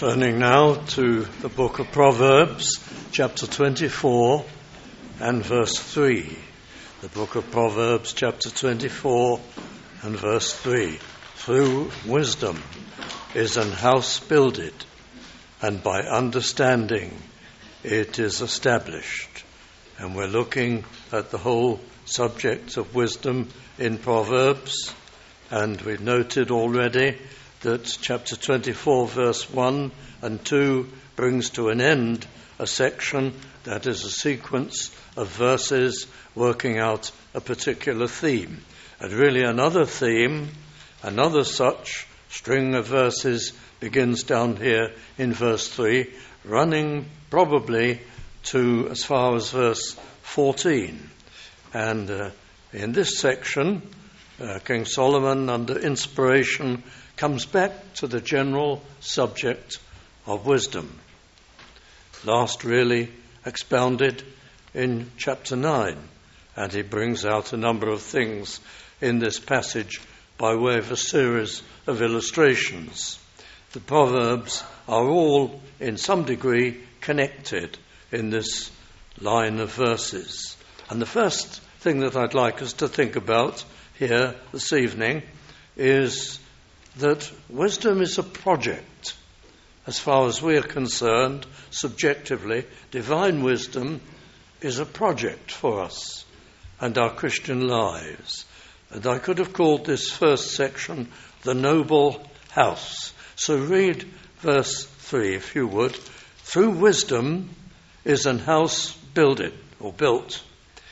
Turning now to the book of Proverbs, chapter 24 and verse 3. The book of Proverbs, chapter 24 and verse 3. Through wisdom is an house builded, and by understanding it is established. And we're looking at the whole subject of wisdom in Proverbs, and we've noted already that chapter 24 verse 1 and 2 brings to an end a section that is a sequence of verses working out a particular theme. And really another theme, another such string of verses begins down here in verse 3, running probably to as far as verse 14. And in this section, King Solomon, under inspiration, comes back to the general subject of wisdom. Last really expounded in chapter 9, and he brings out a number of things in this passage by way of a series of illustrations. The Proverbs are all, in some degree, connected in this line of verses. And the first thing that I'd like us to think about here this evening is that wisdom is a project. As far as we are concerned, subjectively, divine wisdom is a project for us and our Christian lives. And I could have called this first section the noble house. So read verse 3, if you would. Through wisdom is an house builded or built.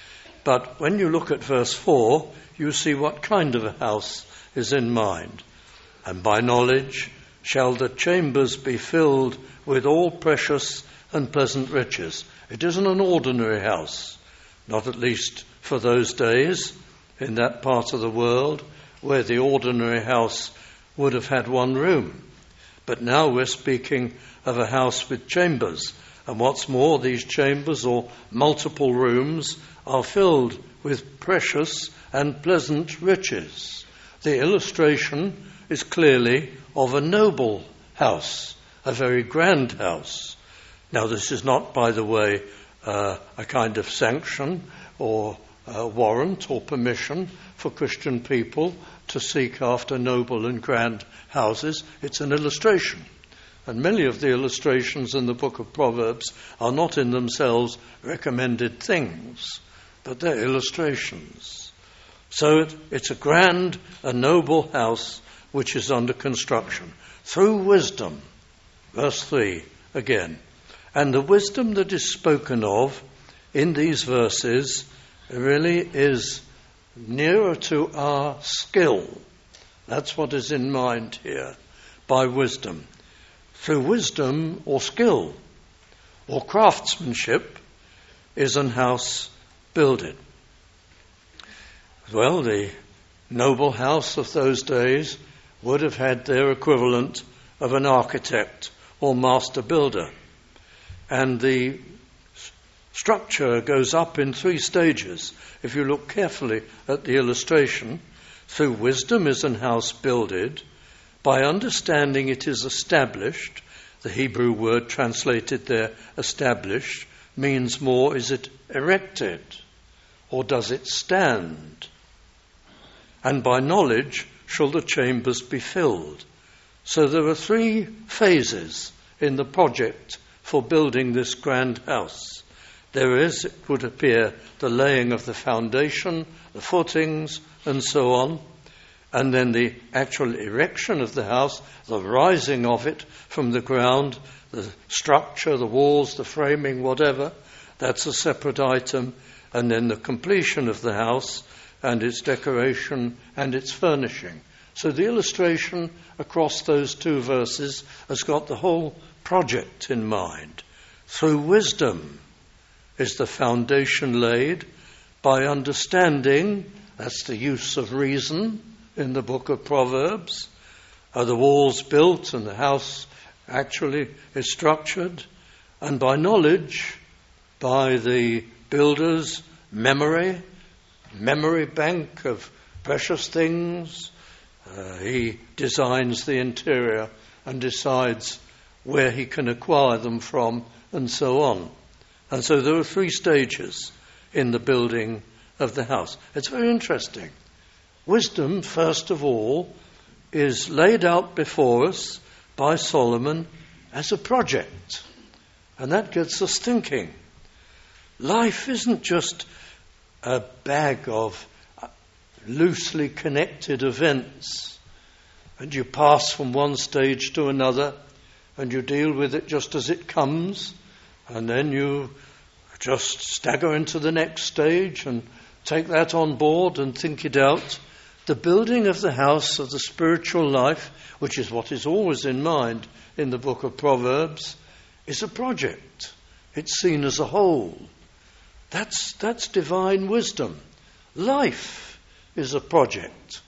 But when you look at verse 4, you see what kind of a house is in mind. And by knowledge shall the chambers be filled with all precious and pleasant riches. It isn't an ordinary house, not at least for those days in that part of the world where the ordinary house would have had one room. But now we're speaking of a house with chambers. And what's more, these chambers or multiple rooms are filled with precious and pleasant riches. The illustration is clearly of a noble house, a very grand house. Now, this is not, by the way, a kind of sanction or warrant or permission for Christian people to seek after noble and grand houses. It's an illustration. And many of the illustrations in the book of Proverbs are not in themselves recommended things, but they're illustrations. So it's a grand, a noble house which is under construction. Through wisdom, verse 3 again. And the wisdom that is spoken of in these verses really is nearer to our skill. That's what is in mind here, by wisdom. Through wisdom or skill or craftsmanship is an house builded. Well, the noble house of those days would have had their equivalent of an architect or master builder. And the structure goes up in 3 stages. If you look carefully at the illustration, through wisdom is an house builded, by understanding it is established. The Hebrew word translated there, established, means more, is it erected or does it stand? And by knowledge shall the chambers be filled. So there are 3 phases in the project for building this grand house. There is, it would appear, the laying of the foundation, the footings, and so on. And then the actual erection of the house, the rising of it from the ground, the structure, the walls, the framing, whatever, that's a separate item. And then the completion of the house and its decoration and its furnishing. So the illustration across those 2 verses has got the whole project in mind. Through wisdom is the foundation laid. By understanding, that's the use of reason in the book of Proverbs, are the walls built and the house actually is structured. And by knowledge, by the builder's memory bank of precious things, he designs the interior and decides where he can acquire them from, and so on. And so there are 3 stages in the building of the house. It's very interesting. Wisdom, first of all, is laid out before us by Solomon as a project. And that gets us thinking. Life isn't just a bag of loosely connected events, and you pass from one stage to another, and you deal with it just as it comes, and then you just stagger into the next stage and take that on board and think it out. The building of the house of the spiritual life, which is what is always in mind in the book of Proverbs, is a project. It's seen as a whole. That's divine wisdom. Life is a project.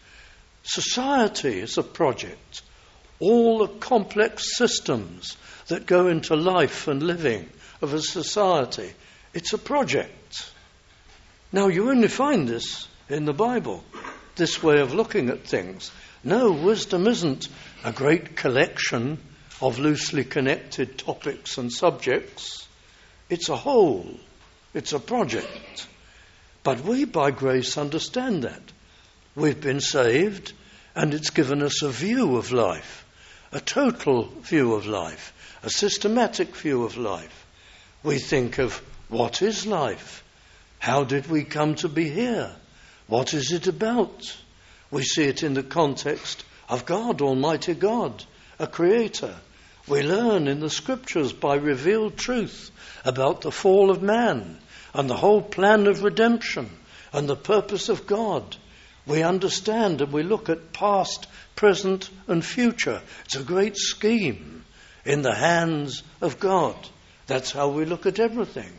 Society is a project. All the complex systems that go into life and living of a society, it's a project. Now, you only find this in the Bible, this way of looking at things. No, wisdom isn't a great collection of loosely connected topics and subjects. It's a whole. It's a project. But we, by grace, understand that. We've been saved, and it's given us a view of life, a total view of life, a systematic view of life. We think of what is life? How did we come to be here? What is it about? We see it in the context of God, Almighty God, a creator. We learn in the scriptures by revealed truth about the fall of man and the whole plan of redemption and the purpose of God. We understand and we look at past, present and future. It's a great scheme in the hands of God. That's how we look at everything.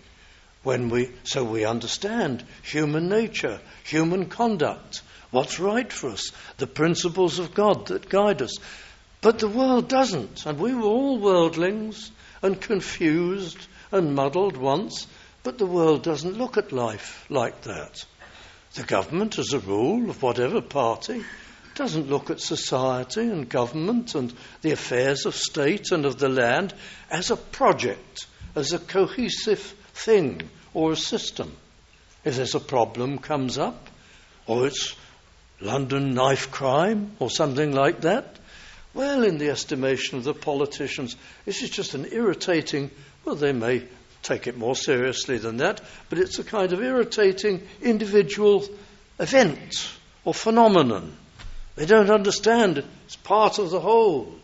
So we understand human nature, human conduct, what's right for us, the principles of God that guide us. But the world doesn't, and we were all worldlings and confused and muddled once, but the world doesn't look at life like that. The government, as a rule, of whatever party, doesn't look at society and government and the affairs of state and of the land as a project, as a cohesive thing or a system. If there's a problem comes up, or it's London knife crime or something like that, well, in the estimation of the politicians, this is just an irritating, well, they may take it more seriously than that, but it's a kind of irritating individual event or phenomenon. They don't understand it's part of the whole.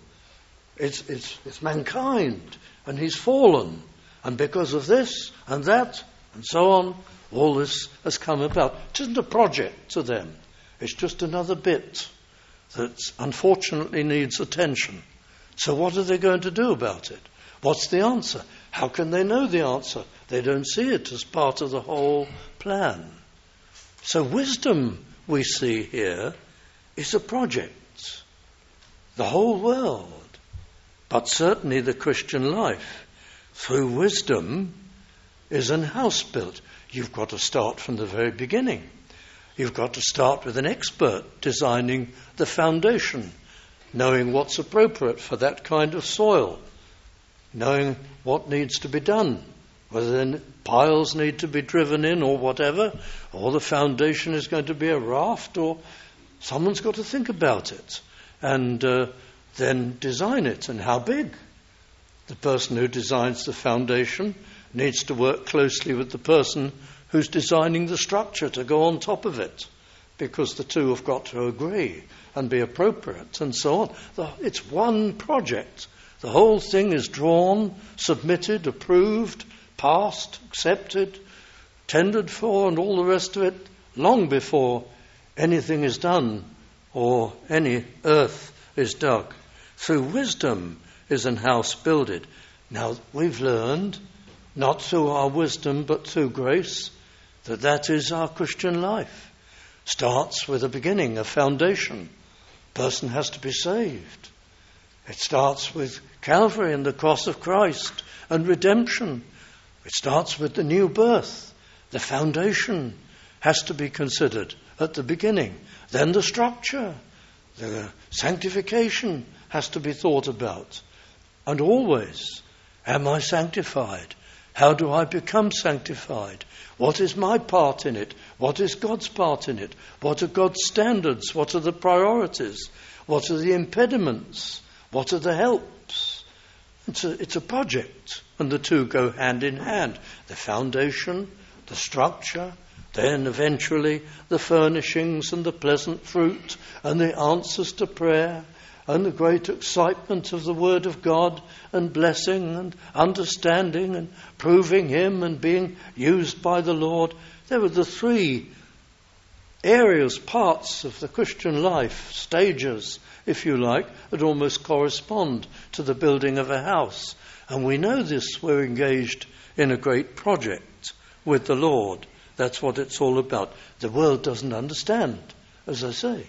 It's mankind, and he's fallen. And because of this and that and so on, all this has come about. It isn't a project to them. It's just another bit that unfortunately needs attention. So what are they going to do about it? What's the answer? How can they know the answer? They don't see it as part of the whole plan. So wisdom, we see here, is a project. The whole world, but certainly the Christian life, through wisdom, is an house built. You've got to start from the very beginning. You've got to start with an expert designing the foundation, knowing what's appropriate for that kind of soil, knowing what needs to be done, whether piles need to be driven in or whatever, or the foundation is going to be a raft, or someone's got to think about it and then design it, and how big. The person who designs the foundation needs to work closely with the person who's designing the structure to go on top of it, because the two have got to agree and be appropriate and so on. It's one project. The whole thing is drawn, submitted, approved, passed, accepted, tendered for, and all the rest of it, long before anything is done or any earth is dug. Through wisdom is an house builded. Now, we've learned, not through our wisdom but through grace, that is our Christian life. Starts with a beginning, a foundation. Person has to be saved. It starts with Calvary and the cross of Christ and redemption. It starts with the new birth. The foundation has to be considered at the beginning. Then the structure, the sanctification has to be thought about. And always, am I sanctified? How do I become sanctified? What is my part in it? What is God's part in it? What are God's standards? What are the priorities? What are the impediments? What are the helps? It's a project, and the two go hand in hand. The foundation, the structure, then eventually the furnishings and the pleasant fruit and the answers to prayer and the great excitement of the Word of God and blessing and understanding and proving Him and being used by the Lord. There are the three areas, parts of the Christian life, stages, if you like, that almost correspond to the building of a house. And we know this, we're engaged in a great project with the Lord. That's what it's all about. The world doesn't understand, as I say.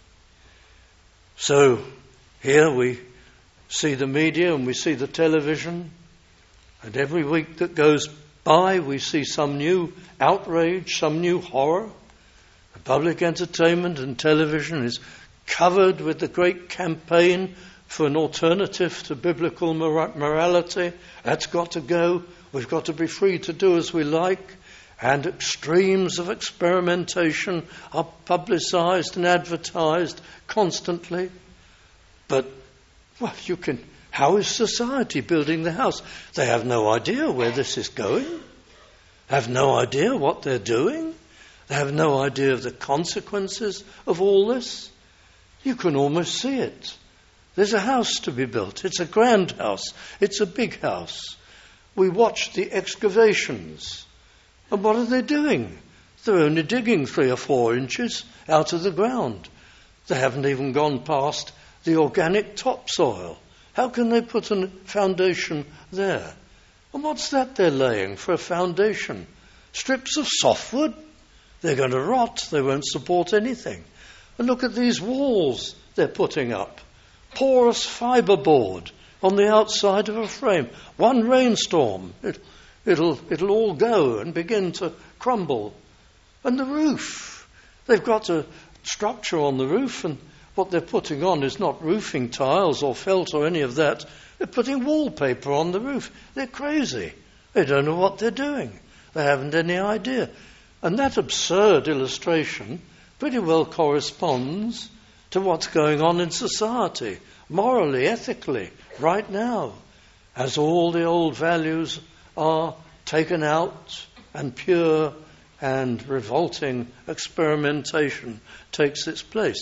So here we see the media and we see the television, and every week that goes by we see some new outrage, some new horror. The public entertainment and television is covered with the great campaign for an alternative to biblical morality. That's got to go. We've got to be free to do as we like. And extremes of experimentation are publicised and advertised constantly. But, well, how is society building the house? They have no idea where this is going. Have no idea what they're doing. They have no idea of the consequences of all this. You can almost see it. There's a house to be built. It's a grand house. It's a big house. We watch the excavations. And what are they doing? They're only digging 3 or 4 inches out of the ground. They haven't even gone past the organic topsoil. How can they put a foundation there? And what's that they're laying for a foundation? Strips of softwood? They're going to rot. They won't support anything. And look at these walls they're putting up. Porous fiberboard on the outside of a frame. One rainstorm, it'll all go and begin to crumble. And the roof. They've got a structure on the roof, and what they're putting on is not roofing tiles or felt or any of that. They're putting wallpaper on the roof. They're crazy. They don't know what they're doing. They haven't any idea. And that absurd illustration pretty well corresponds to what's going on in society, morally, ethically, right now, as all the old values are taken out and pure and revolting experimentation takes its place.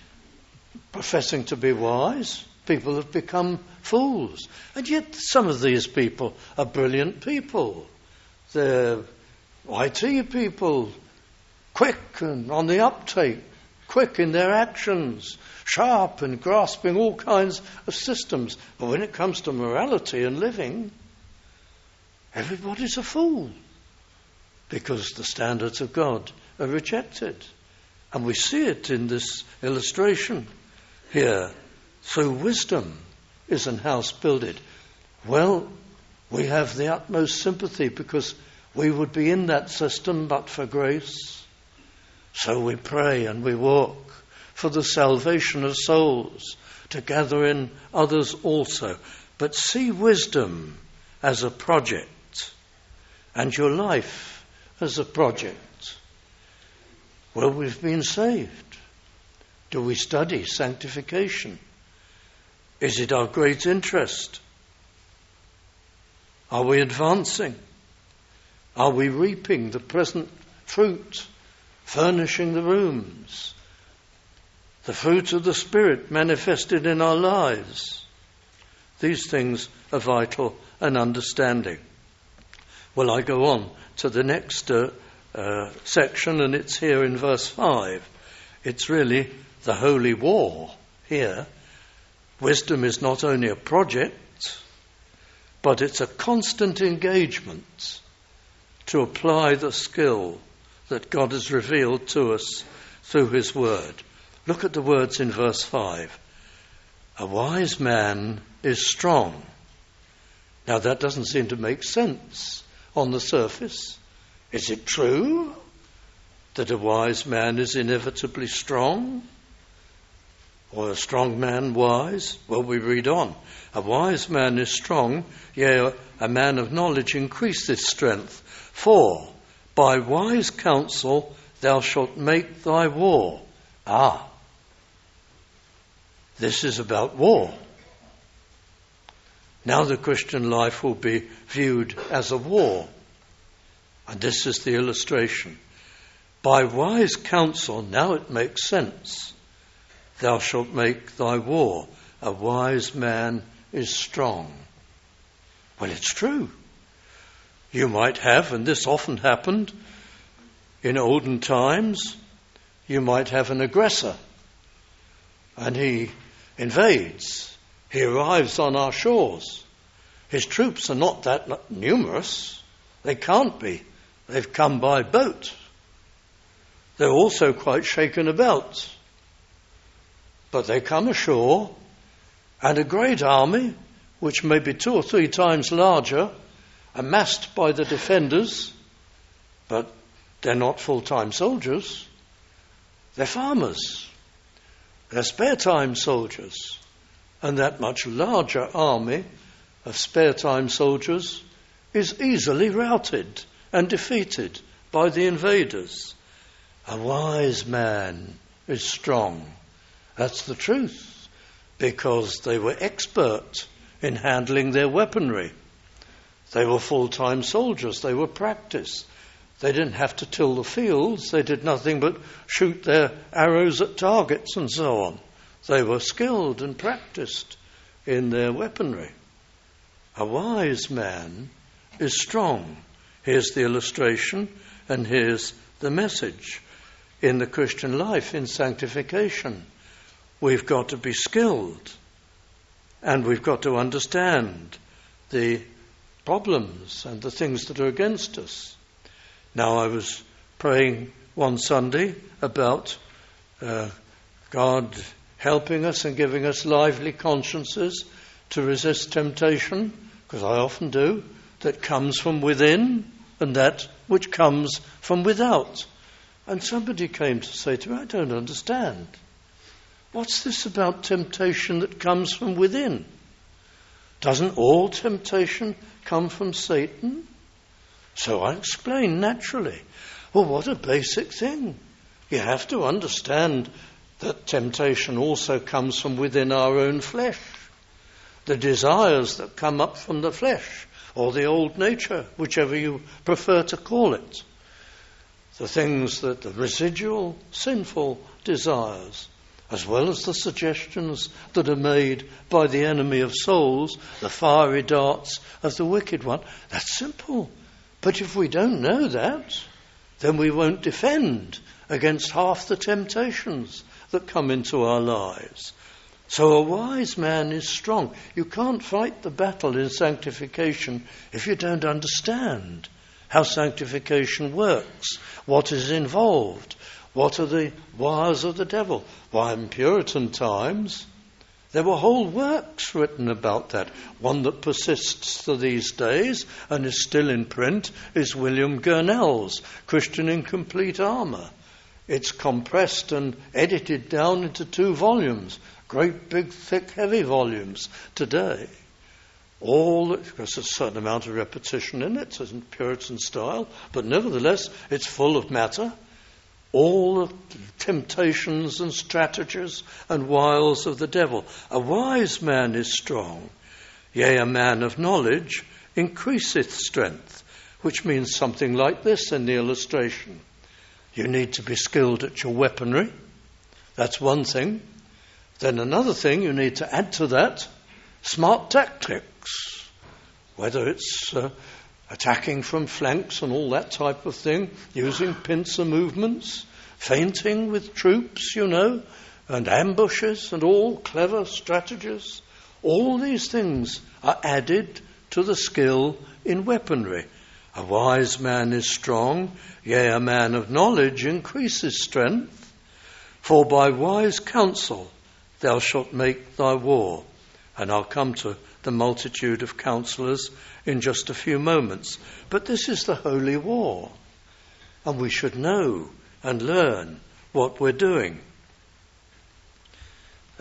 Professing to be wise, people have become fools. And yet some of these people are brilliant people. They're IT people, quick and on the uptake, quick in their actions, sharp and grasping all kinds of systems. But when it comes to morality and living, everybody's a fool, because the standards of God are rejected. And we see it in this illustration here. Through wisdom is an house builded. Well, we have the utmost sympathy, because we would be in that system but for grace. So we pray and we walk for the salvation of souls, to gather in others also. But see wisdom as a project, and your life as a project. Well, we've been saved. Do we study sanctification? Is it our great interest? Are we advancing? Are we reaping the present fruit, furnishing the rooms, the fruit of the Spirit manifested in our lives? These things are vital and understanding. Well, I go on to the next section, and it's here in verse 5. It's really the holy war here. Wisdom is not only a project, but it's a constant engagement to apply the skill that God has revealed to us through his word. Look at the words in verse 5. A wise man is strong. Now that doesn't seem to make sense on the surface. Is it true that a wise man is inevitably strong? Or a strong man wise? Well, we read on. A wise man is strong, yea, a man of knowledge increaseth strength. For by wise counsel thou shalt make thy war. This is about war. Now the Christian life will be viewed as a war. And this is the illustration. By wise counsel, now it makes sense. Thou shalt make thy war. A wise man is strong. Well, it's true. You might have, and this often happened in olden times, you might have an aggressor and he invades. He arrives on our shores. His troops are not that numerous. They can't be. They've come by boat. They're also quite shaken about. But they come ashore, and a great army, which may be 2 or 3 times larger, amassed by the defenders, but they're not full-time soldiers. They're farmers. They're spare-time soldiers. And that much larger army of spare-time soldiers is easily routed and defeated by the invaders. A wise man is strong. That's the truth, because they were expert in handling their weaponry. They were full-time soldiers. They were practiced. They didn't have to till the fields. They did nothing but shoot their arrows at targets and so on. They were skilled and practiced in their weaponry. A wise man is strong. Here's the illustration, and here's the message. In the Christian life, in sanctification, we've got to be skilled, and we've got to understand the problems and the things that are against us. Now, I was praying one Sunday about God helping us and giving us lively consciences to resist temptation, because I often do, that comes from within and that which comes from without. And somebody came to say to me, I don't understand. What's this about temptation that comes from within? Doesn't all temptation come from Satan? So I explained naturally. Well, what a basic thing. You have to understand that temptation also comes from within our own flesh. The desires that come up from the flesh, or the old nature, whichever you prefer to call it. The things that the residual sinful desires, as well as the suggestions that are made by the enemy of souls, the fiery darts of the wicked one. That's simple. But if we don't know that, then we won't defend against half the temptations that come into our lives. So a wise man is strong. You can't fight the battle in sanctification if you don't understand how sanctification works, what is involved, what are the wires of the devil. Why, in Puritan times, there were whole works written about that. One that persists to these days and is still in print is William Gurnall's Christian in Complete Armour. It's compressed and edited down into 2 volumes, great big, thick, heavy volumes today. There's a certain amount of repetition in it, it's in Puritan style, but nevertheless it's full of matter. All the temptations and strategies and wiles of the devil. A wise man is strong, yea, a man of knowledge increaseth strength, which means something like this in the illustration. You need to be skilled at your weaponry. That's one thing. Then another thing, you need to add to that smart tactics, whether it's attacking from flanks and all that type of thing, using pincer movements, feinting with troops, and ambushes and all clever strategies. All these things are added to the skill in weaponry. A wise man is strong, yea, a man of knowledge increases strength. For by wise counsel thou shalt make thy war. And I'll come to the multitude of counsellors in just a few moments. But this is the holy war, and we should know and learn what we're doing.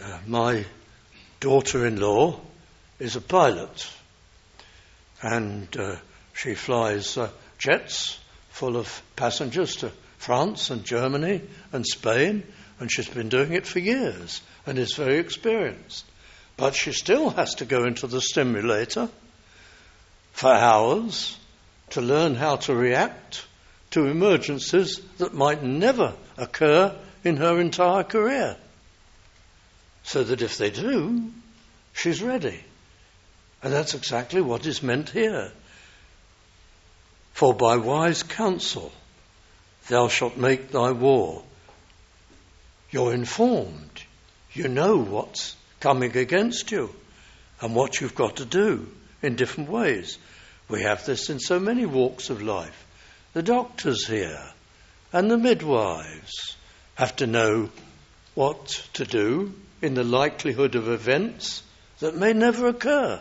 My daughter-in-law is a pilot, and she flies jets full of passengers to France and Germany and Spain, and she's been doing it for years and is very experienced. But she still has to go into the simulator for hours to learn how to react to emergencies that might never occur in her entire career, so that if they do, she's ready. And that's exactly what is meant here. For by wise counsel thou shalt make thy war. You're informed. You know what's coming against you and what you've got to do in different ways. We have this in so many walks of life. The doctors here and the midwives have to know what to do in the likelihood of events that may never occur.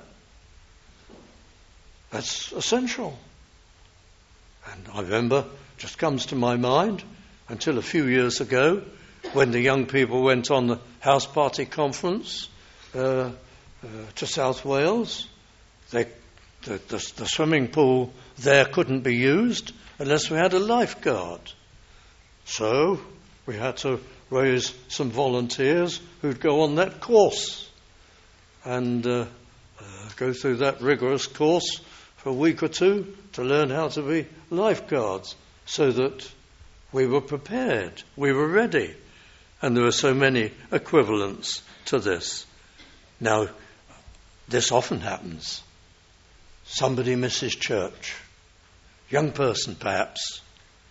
That's essential. And I remember, just comes to my mind, until a few years ago, when the young people went on the house party conference to South Wales, the swimming pool there couldn't be used unless we had a lifeguard. So we had to raise some volunteers who'd go on that course and go through that rigorous course for a week or two to learn how to be lifeguards, so that we were prepared, we were ready. And there are so many equivalents to this. Now, this often happens. Somebody misses church. Young person, perhaps.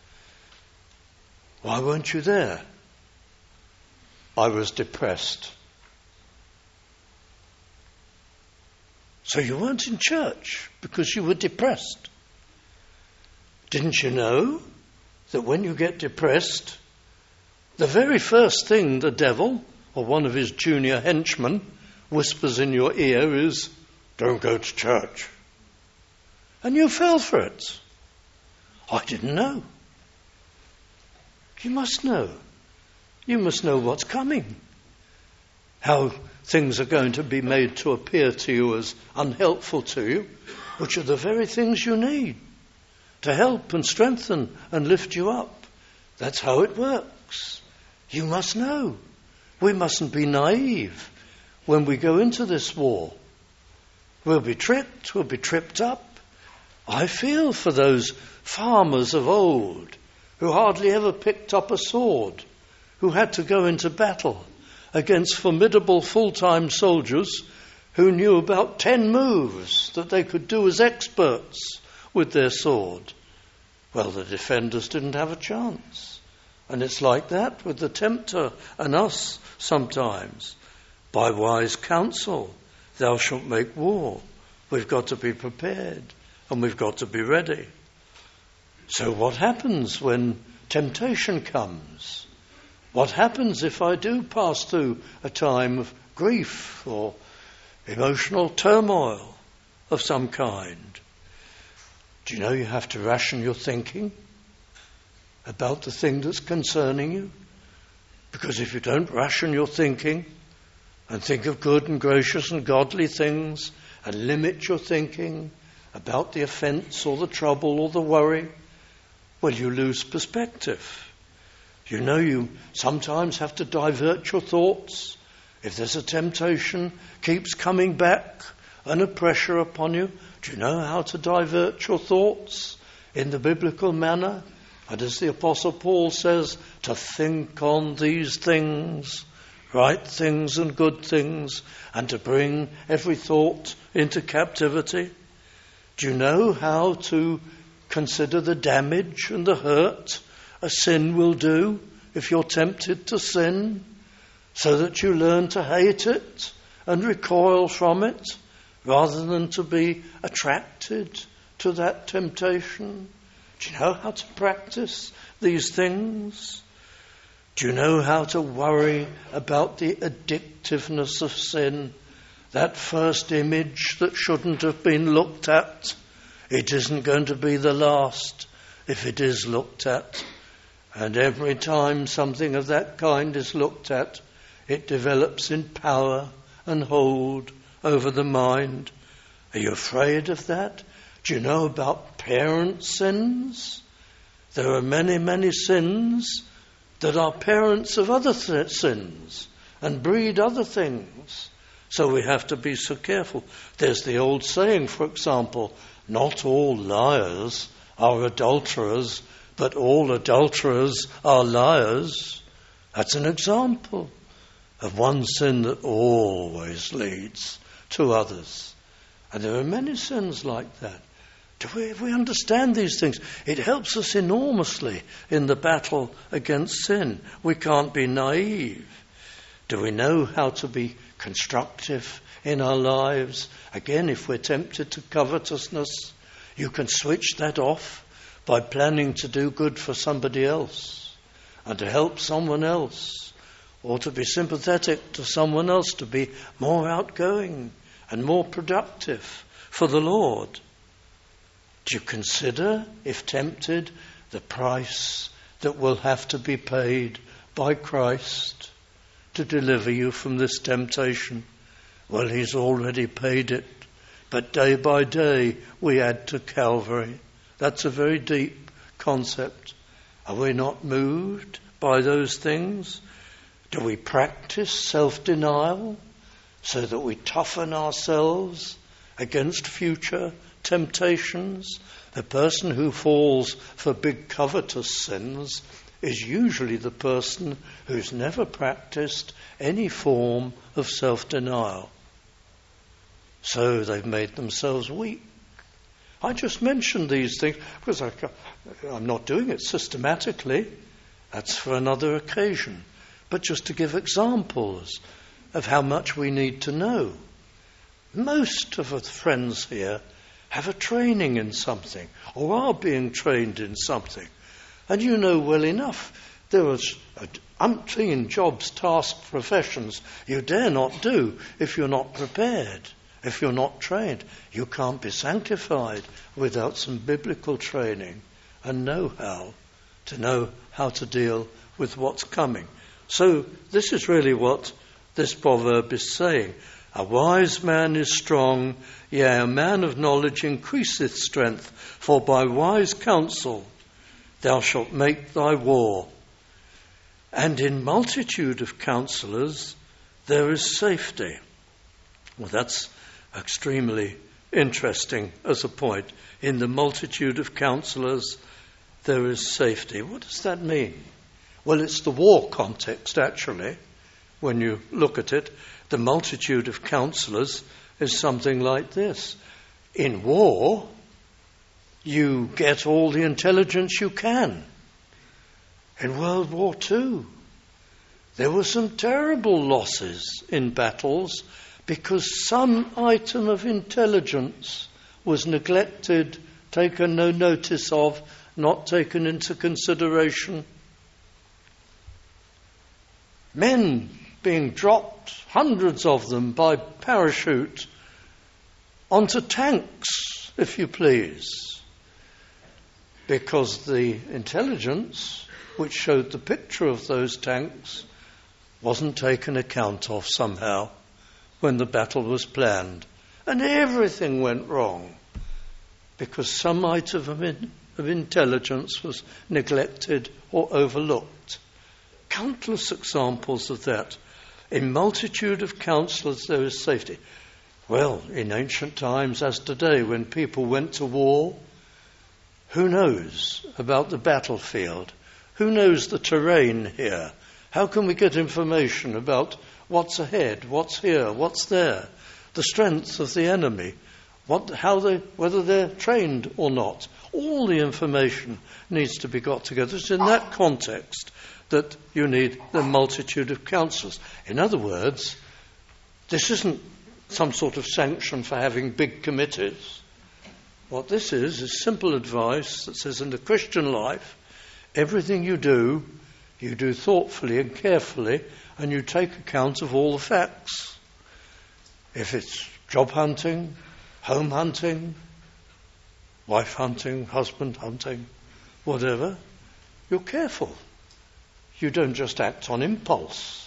Why weren't you there? I was depressed. So you weren't in church because you were depressed. Didn't you know that when you get depressed, the very first thing the devil or one of his junior henchmen whispers in your ear is, "Don't go to church." And you fell for it. I didn't know. You must know. You must know what's coming. How things are going to be made to appear to you as unhelpful to you, which are the very things you need to help and strengthen and lift you up. That's how it works. You must know. We mustn't be naive when we go into this war. We'll be tripped up. I feel for those farmers of old who hardly ever picked up a sword, who had to go into battle against formidable full-time soldiers who knew about 10 moves that they could do as experts with their sword. Well, the defenders didn't have a chance. And it's like that with the tempter and us sometimes. By wise counsel thou shalt make war. We've got to be prepared and we've got to be ready. So what happens when temptation comes? What happens if I do pass through a time of grief or emotional turmoil of some kind? Do you know you have to ration your thinking about the thing that's concerning you? Because if you don't ration your thinking and think of good and gracious and godly things and limit your thinking about the offence or the trouble or the worry, well, you lose perspective. You know you sometimes have to divert your thoughts. If there's a temptation keeps coming back and a pressure upon you, do you know how to divert your thoughts in the biblical manner? And as the Apostle Paul says, to think on these things, right things and good things, and to bring every thought into captivity. Do you know how to consider the damage and the hurt a sin will do if you're tempted to sin, so that you learn to hate it and recoil from it, rather than to be attracted to that temptation? Do you know how to practice these things? Do you know how to worry about the addictiveness of sin? That first image that shouldn't have been looked at, it isn't going to be the last if it is looked at. And every time something of that kind is looked at, it develops in power and hold over the mind. Are you afraid of that? Do you know about parent sins? There are many, many sins that are parents of other sins and breed other things. So we have to be so careful. There's the old saying, for example, not all liars are adulterers, but all adulterers are liars. That's an example of one sin that always leads to others. And there are many sins like that. If we understand these things, it helps us enormously in the battle against sin. We can't be naive. Do we know how to be constructive in our lives? Again, if we're tempted to covetousness, you can switch that off by planning to do good for somebody else and to help someone else, or to be sympathetic to someone else, to be more outgoing and more productive for the Lord. Do you consider, if tempted, the price that will have to be paid by Christ to deliver you from this temptation? Well, he's already paid it, but day by day we add to Calvary. That's a very deep concept. Are we not moved by those things? Do we practice self-denial so that we toughen ourselves against future temptations? The person who falls for big covetous sins is usually the person who's never practiced any form of self-denial. So they've made themselves weak. I just mentioned these things because I'm not doing it systematically. That's for another occasion. But just to give examples of how much we need to know. Most of the friends here have a training in something or are being trained in something. And you know well enough there was umpteen jobs, tasks, professions you dare not do if you're not prepared. If you're not trained, you can't be sanctified without some biblical training and know-how to know how to deal with what's coming. So this is really what this proverb is saying. A wise man is strong, yea, a man of knowledge increaseth strength, for by wise counsel thou shalt make thy war. And in multitude of counsellors there is safety. Well, that's extremely interesting as a point. In the multitude of counsellors, there is safety. What does that mean? Well, it's the war context, actually. When you look at it, the multitude of counsellors is something like this. In war, you get all the intelligence you can. In World War II, there were some terrible losses in battles because some item of intelligence was neglected, taken no notice of, not taken into consideration. Men being dropped, hundreds of them, by parachute onto tanks, if you please, because the intelligence which showed the picture of those tanks wasn't taken account of somehow when the battle was planned. And everything went wrong because some item of intelligence was neglected or overlooked. Countless examples of that. In multitude of counsellors there is safety. Well, in ancient times as today, when people went to war, who knows about the battlefield? Who knows the terrain here? How can we get information about what's ahead, what's here, what's there? The strength of the enemy, whether they're trained or not. All the information needs to be got together. It's in that context that you need the multitude of counsellors. In other words, this isn't some sort of sanction for having big committees. What this is simple advice that says in the Christian life, everything you do thoughtfully and carefully, and you take account of all the facts. If it's job hunting, home hunting, wife hunting, husband hunting, whatever, you're careful. You don't just act on impulse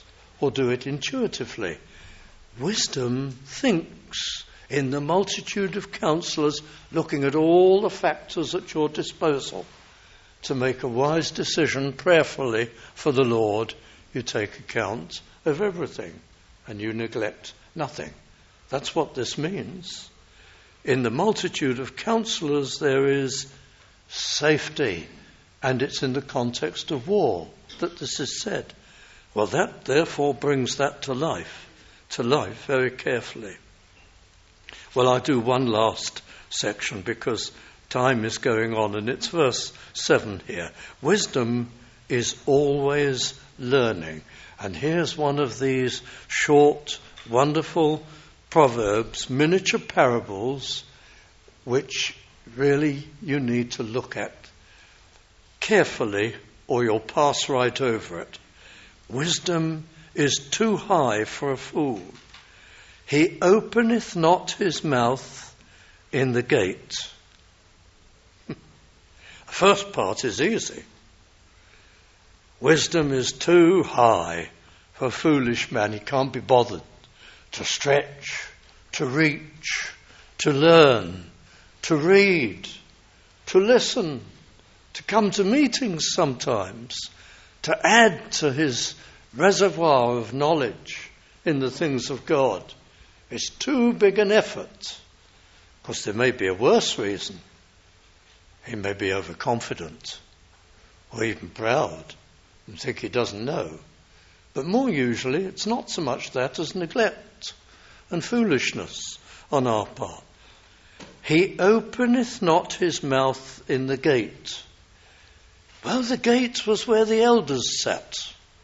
or do it intuitively. Wisdom thinks in the multitude of counselors, looking at all the factors at your disposal to make a wise decision prayerfully for the Lord. You take account of everything and you neglect nothing. That's what this means. In the multitude of counselors there is safety, and it's in the context of war that this is said. Well, that therefore brings that to life very carefully. Well, I do one last section because time is going on, and it's verse 7 here. Wisdom is always learning. And here's one of these short, wonderful proverbs, miniature parables, which really you need to look at carefully or you'll pass right over it. Wisdom is too high for a fool. He openeth not his mouth in the gate. The first part is easy. Wisdom is too high for a foolish man. He can't be bothered to stretch, to reach, to learn, to read, to listen, to come to meetings sometimes, to add to his reservoir of knowledge in the things of God. It's too big an effort. Of course, there may be a worse reason. He may be overconfident or even proud and think he doesn't know. But more usually, it's not so much that as neglect and foolishness on our part. He openeth not his mouth in the gate. Well, the gate was where the elders sat.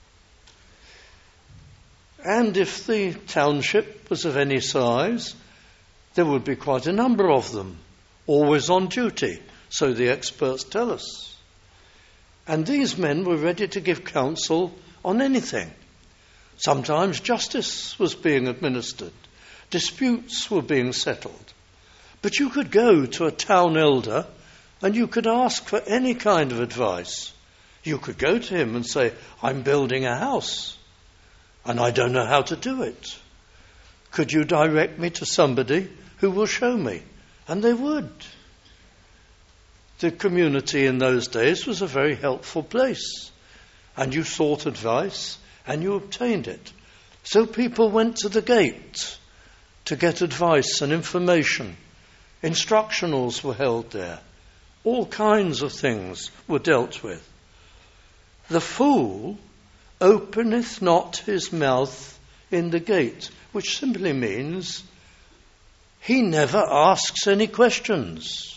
And if the township was of any size, there would be quite a number of them, always on duty, so the experts tell us. And these men were ready to give counsel on anything. Sometimes justice was being administered. Disputes were being settled. But you could go to a town elder and you could ask for any kind of advice. You could go to him and say, I'm building a house and I don't know how to do it. Could you direct me to somebody who will show me? And they would. The community in those days was a very helpful place. And you sought advice and you obtained it. So people went to the gate to get advice and information. Instructionals were held there. All kinds of things were dealt with. The fool openeth not his mouth in the gate, which simply means he never asks any questions.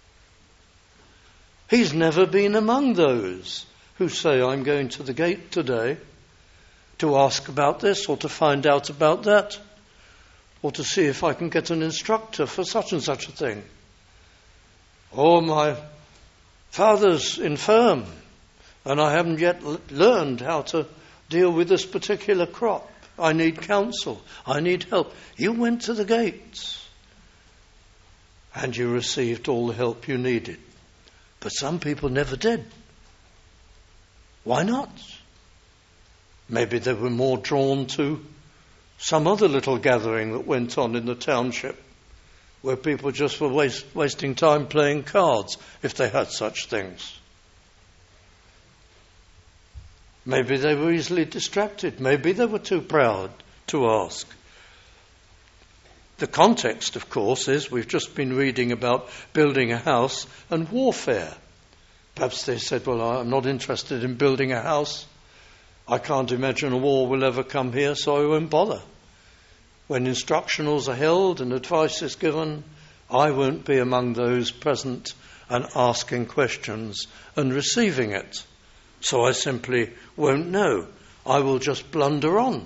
He's never been among those who say, I'm going to the gate today to ask about this or to find out about that or to see if I can get an instructor for such and such a thing. Or my father's infirm and I haven't yet learned how to deal with this particular crop. I need counsel. I need help. You went to the gates and you received all the help you needed. But some people never did. Why not? Maybe they were more drawn to some other little gathering that went on in the township where people just were wasting time playing cards, if they had such things. Maybe they were easily distracted. Maybe they were too proud to ask. The context, of course, is we've just been reading about building a house and warfare. Perhaps they said, well, I'm not interested in building a house. I can't imagine a war will ever come here, so I won't bother. When instructionals are held and advice is given, I won't be among those present and asking questions and receiving it. So I simply won't know. I will just blunder on.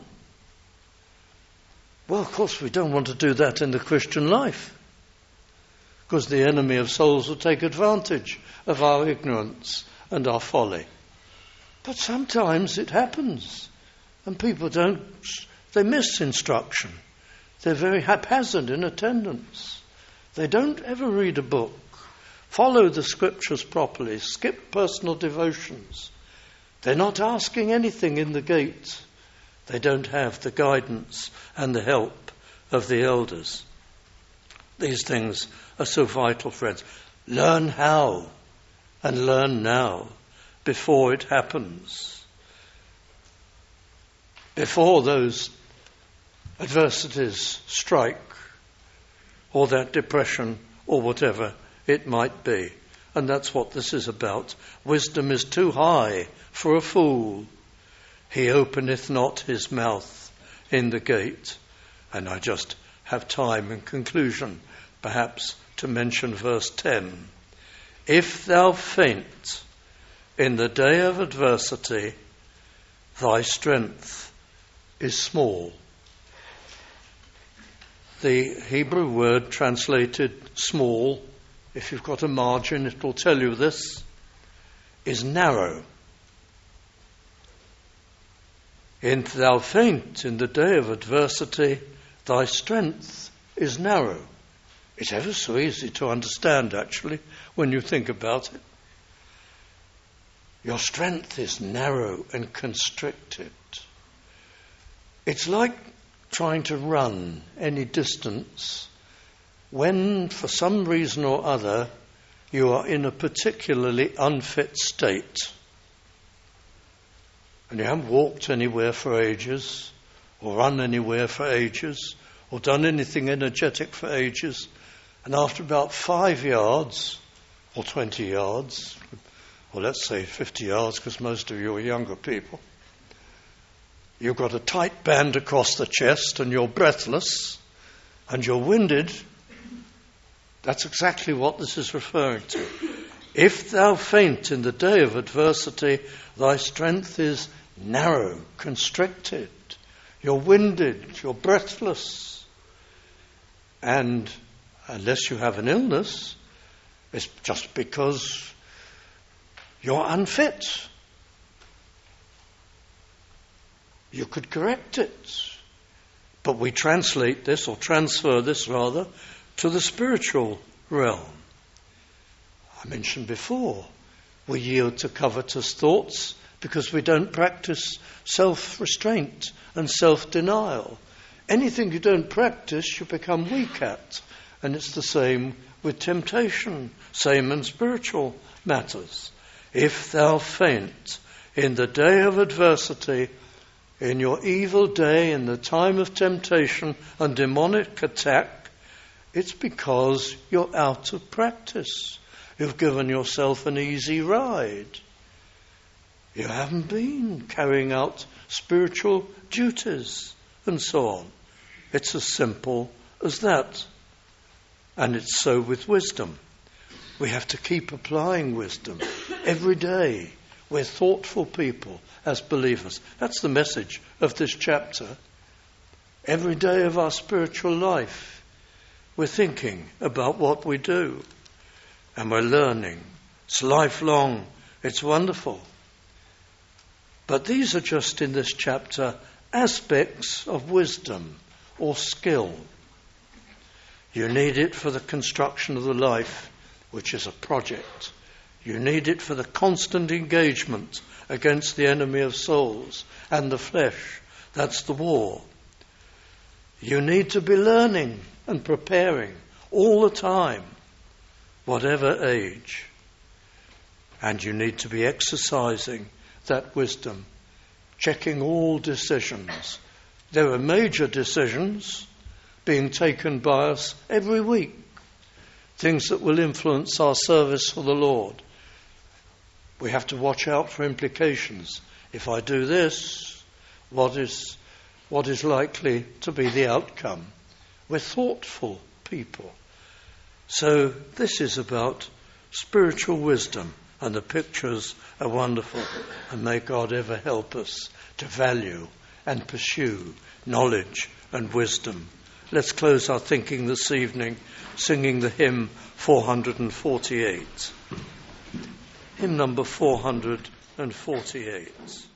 Well, of course, we don't want to do that in the Christian life, because the enemy of souls will take advantage of our ignorance and our folly. But sometimes it happens, and people they miss instruction. They're very haphazard in attendance. They don't ever read a book, follow the scriptures properly, skip personal devotions. They're not asking anything in the gate. They don't have the guidance and the help of the elders. These things are so vital, friends. Learn how and learn now before it happens. Before those adversities strike, or that depression, or whatever it might be. And that's what this is about. Wisdom is too high for a fool. He openeth not his mouth in the gate. And I just have time in conclusion, perhaps, to mention verse 10. If thou faint in the day of adversity, thy strength is small. The Hebrew word translated small, if you've got a margin, it will tell you this, is narrow. If thou faint in the day of adversity, thy strength is narrow. It's ever so easy to understand, actually, when you think about it. Your strength is narrow and constricted. It's like trying to run any distance when, for some reason or other, you are in a particularly unfit state. And you haven't walked anywhere for ages, or run anywhere for ages, or done anything energetic for ages. And after about 5 yards, or 20 yards, or let's say 50 yards, because most of you are younger people, you've got a tight band across the chest and you're breathless and you're winded. That's exactly what this is referring to. If thou faint in the day of adversity, thy strength is narrow, constricted. You're winded, you're breathless. And unless you have an illness, it's just because you're unfit. You could correct it. But we translate this, or transfer this rather, to the spiritual realm. I mentioned before, we yield to covetous thoughts because we don't practice self-restraint and self-denial. Anything you don't practice, you become weak at. And it's the same with temptation, same in spiritual matters. If thou faint in the day of adversity, in your evil day, in the time of temptation and demonic attack, it's because you're out of practice. You've given yourself an easy ride. You haven't been carrying out spiritual duties and so on. It's as simple as that. And it's so with wisdom. We have to keep applying wisdom every day. We're thoughtful people as believers. That's the message of this chapter. Every day of our spiritual life, we're thinking about what we do. And we're learning. It's lifelong. It's wonderful. But these are just in this chapter aspects of wisdom or skill. You need it for the construction of the life, which is a project. You need it for the constant engagement against the enemy of souls and the flesh. That's the war. You need to be learning and preparing all the time, whatever age. And you need to be exercising that wisdom, checking all decisions. There are major decisions being taken by us every week, things that will influence our service for the Lord. We have to watch out for implications. If I do this, what is likely to be the outcome? We're thoughtful people. So this is about spiritual wisdom, and the pictures are wonderful, and may God ever help us to value and pursue knowledge and wisdom. Let's close our thinking this evening singing the hymn 448. Hymn number 448.